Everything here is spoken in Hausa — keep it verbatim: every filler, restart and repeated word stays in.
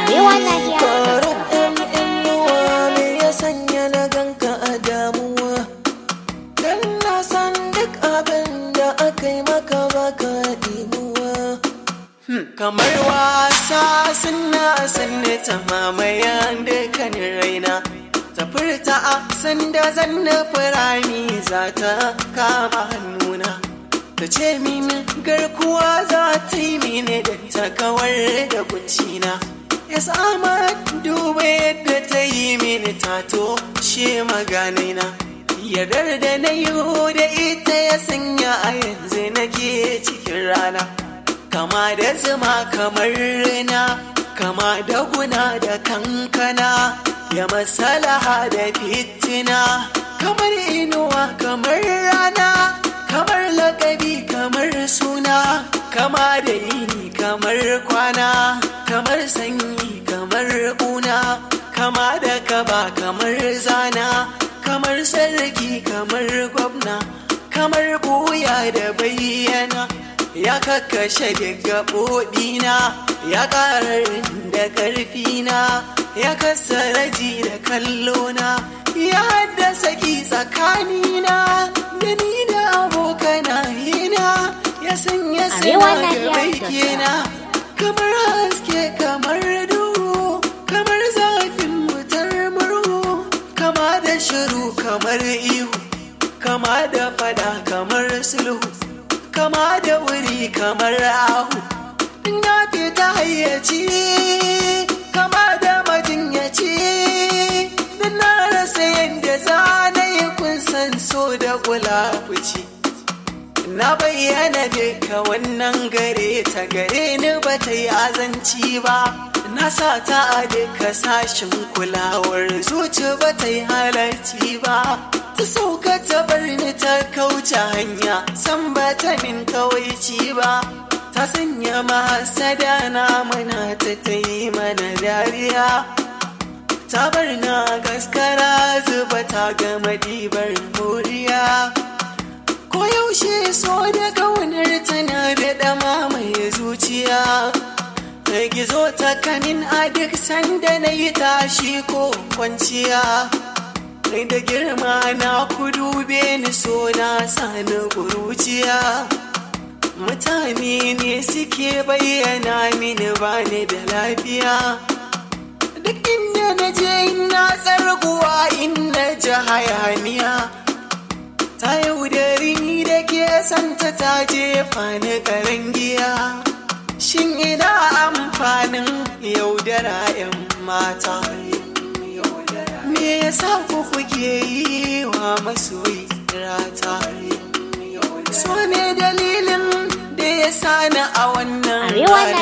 Arewa Nahiya Farin ɗan inuwa me ya sanya na ganka a damuwa? Dan na san duk abin da aka yi maka baka inuwa. Kamar wasa suna sanne ta mamayan dukkanin raina. Ta furta a sanda zan nufi rami za ta kama hannuna. Ta ce mini garkuwa za ta yi mini da ta kawar da kuncina. Ya sama duba yadda ta yi mini tato she maganaina. Yardar da na yi da ita ya sanya a yanzu nake cikin rana. Kama da zuma kamar rina, kama da guna da kankana, ya masalaha da fitina. Kamar inuwa kamar rana, kamar lakabi kamar suna, kama da yini kamar kwana, kamar sanyi kamar kuna, kama da kaba kamar zana, kamar sarki kamar gwamna, kamar buya da bayyana. Ya kakkashe daga gaɓoɓina, ya ƙarar da ƙarfina, ya kasara ji da kallona, ya haddasa ki tsakanina da ni da abokanayena, ya sanya suna da baikina. Kamar haske kamar duhu, kamar zafin wutar murhu, kama da shiru kamar ihu, kama da fada kamar sulhu, kama da wuri kamar ahu. Na fita hayyaci kama da majinyaci, da na rasa yadda za na yi kun san so da kulafuci. Na bayyana duka wannan gare ta gare ni ba ta yi azanci ba. Na sa ta a duka sashin kulawar zuci ba ta yi halarci ba. Ta sauka ta bar ni ta kauce hanya san ba ta min kawaici ba. Ta sanya mahasada na muna ta ta yi mana dariya. Ta bar na gaskara zuba ta gama dibar moriya. Ko yaushe so da kaunar tana da dama mai zuciya. Ta gizo ta kamin a duk sanda na yi tashi ko kwanciya. Sai da girma na ku dube ni so na sani kuruciya. Mutane ne suke bayyana mini bani da lafiya. Duk inda na je ina tsarguwa in na ji hayaniya. Ta yaudari ni da ke santa ta jefa ni karangiya. Shin ina amfanin yaudara 'yan mata? Me yasa ku kuke yi wa masoyi rata? So ne dalilin da ya sani a wannan